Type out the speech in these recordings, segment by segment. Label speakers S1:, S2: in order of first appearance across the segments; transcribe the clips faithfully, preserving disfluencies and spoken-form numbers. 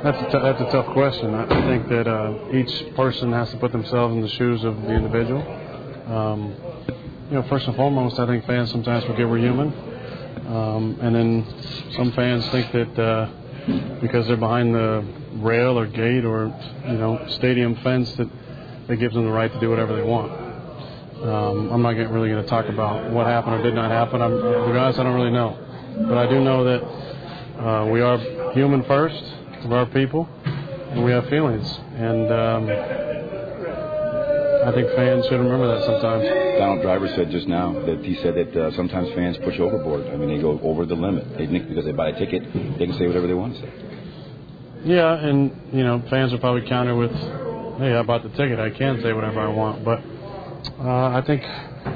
S1: That's a, t- that's a tough question. I I think that uh, each person has to put themselves in the shoes of the individual. Um, you know, first and foremost, I think fans sometimes forget we're human. Um, and then some fans think that uh, because they're behind the rail or gate or, you know, stadium fence that that gives them the right to do whatever they want. Um, I'm not get, really going to talk about what happened or did not happen. I'm, to be honest, I don't really know. But I do know that uh, we are human first, of our people, and we have feelings. And um, I think fans should remember that sometimes.
S2: Donald Driver said just now that he said that uh, sometimes fans push overboard. I mean, they go over the limit. They think because they buy a ticket, they can say whatever they want to say.
S1: Yeah, and, you know, fans will probably counter with, hey, I bought the ticket. I can say whatever I want. But uh, I think,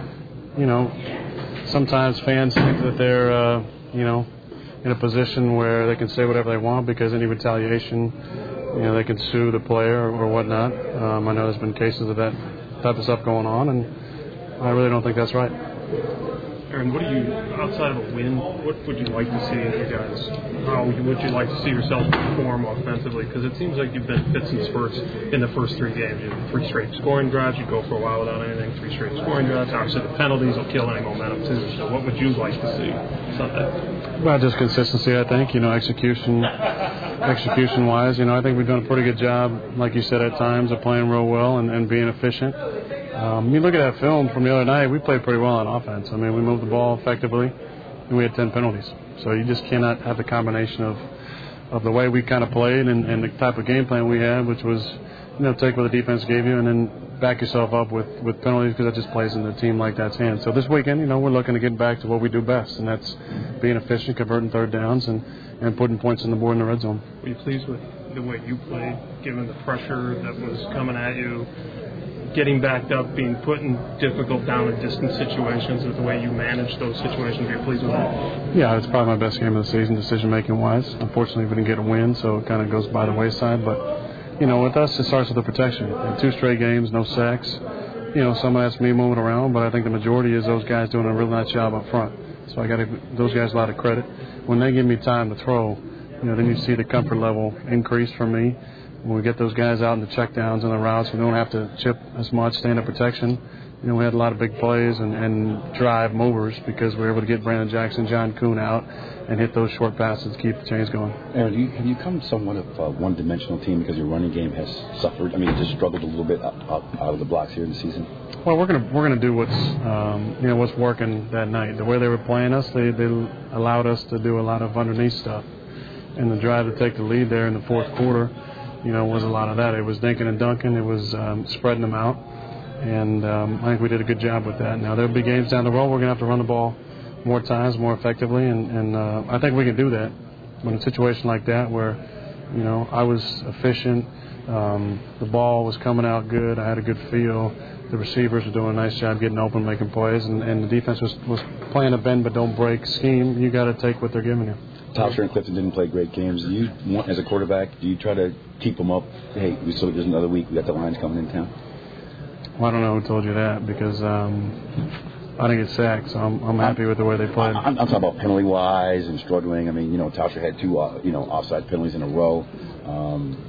S1: you know, sometimes fans think that they're, uh, you know, in a position where they can say whatever they want because any retaliation, you know, they can sue the player or, or whatnot. Um, I know there's been cases of that type of stuff going on, and I really don't think that's right.
S3: Aaron, what do you, outside of a win, what would you like to see in you guys? How would you like to see yourself perform offensively? Because it seems like you've been fits and spurts in the first three games. You have three straight scoring drives. You go for a while without anything. Three straight scoring drives. Obviously, the penalties will kill any momentum too. So, what would you like to see Sunday?
S1: Well, just consistency, I think. You know, execution, execution-wise, you know, I think we've done a pretty good job, like you said, at times, of playing real well and, and being efficient. Um, you look at that film from the other night, we played pretty well on offense. I mean, we moved the ball effectively, and we had ten penalties. So you just cannot have the combination of, of the way we kind of played and, and the type of game plan we had, which was, you know, take what the defense gave you and then back yourself up with, with penalties because that just plays in a team like that's hands. So this weekend, you know, we're looking to get back to what we do best, and that's being efficient, converting third downs, and, and putting points on the board in the red zone.
S3: Were you pleased with the way you played, given the pressure that was coming at you? Getting backed up, being put in difficult down and distance situations, with the way you managed those situations, are you pleased with that?
S1: Yeah, it's probably my best game of the season, decision-making wise. Unfortunately, we didn't get a win, so it kind of goes by the wayside. But, you know, with us, it starts with the protection. In two straight games, no sacks. You know, some of that's me moving around, but I think the majority is those guys doing a real nice job up front. So I got to give those guys a lot of credit. When they give me time to throw, you know, then you see the comfort level increase for me. When we get those guys out in the checkdowns and the routes, we don't have to chip as much, stay in the protection. You know, we had a lot of big plays and, and drive movers because we were able to get Brandon Jackson, John Kuhn out and hit those short passes to keep the chains going.
S2: Aaron, you, have you come somewhat of a one-dimensional team because your running game has suffered? I mean, you just struggled a little bit out, out, out of the blocks here in the season.
S1: Well, we're gonna we're gonna do what's um, you know what's working that night. The way they were playing us, they they allowed us to do a lot of underneath stuff, and the drive to take the lead there in the fourth quarter. You know, was a lot of that. It was dinking and dunking. It was um, spreading them out. And um, I think we did a good job with that. Now, there'll be games down the road. We're going to have to run the ball more times, more effectively. And, and uh, I think we can do that. But in a situation like that where, you know, I was efficient, um, the ball was coming out good, I had a good feel, the receivers were doing a nice job getting open, making plays, and, and the defense was, was playing a bend but don't break scheme. You got to take what they're giving you.
S2: Tauscher and Clifton didn't play great games. Do you want, as a quarterback, do you try to keep them up? Hey, we still there's another week. We got the Lions coming in town.
S1: Well, I don't know who told you that because um, I didn't get sacked, so I'm, I'm happy with the way they played.
S2: I'm, I'm talking about penalty wise and struggling. I mean, you know, Tauscher had two, uh, you know, offside penalties in a row. Um,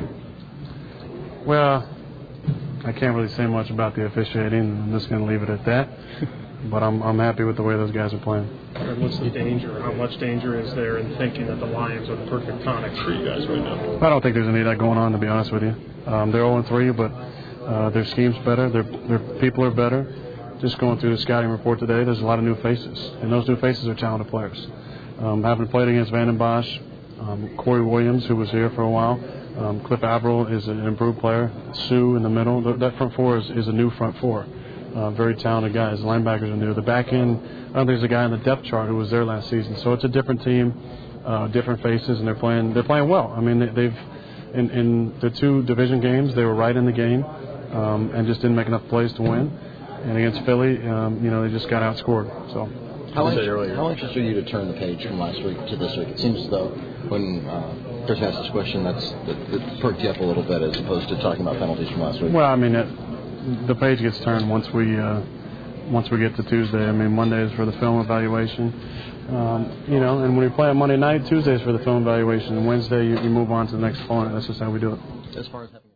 S1: well, I can't really say much about the officiating. I'm just going to leave it at that. But I'm I'm happy with the way those guys are playing.
S3: What's the danger? How much danger is there in thinking that the Lions are the perfect tonic for you guys right now?
S1: I don't think there's any of that going on, to be honest with you. Um, they're oh and three, but uh, their scheme's better. Their their people are better. Just going through the scouting report today, there's a lot of new faces, and those new faces are talented players. Um, having played against Vanden Bosch, um, Corey Williams, who was here for a while, um, Cliff Averill is an improved player. Sue in the middle. That front four is, is a new front four. Uh, very talented guys. The linebackers are new. The back end, I don't think there's a guy on the depth chart who was there last season. So it's a different team, uh, different faces, and they're playing. They're playing well. I mean, they, they've in, in the two division games, they were right in the game, um, and just didn't make enough plays to win. And against Philly, um, you know, they just got outscored. So.
S4: How, anxious, how anxious are you to turn the page from last week to this week? It seems as though when uh, Chris asked this question, that's that, that perked you up a little bit as opposed to talking about penalties from last week.
S1: Well, I mean. It, The page gets turned once we uh, once we get to Tuesday. I mean, Monday is for the film evaluation. Um, you know, and when we play on Monday night, Tuesday's for the film evaluation, and Wednesday you, you move on to the next opponent. That's just how we do it.
S4: As far as having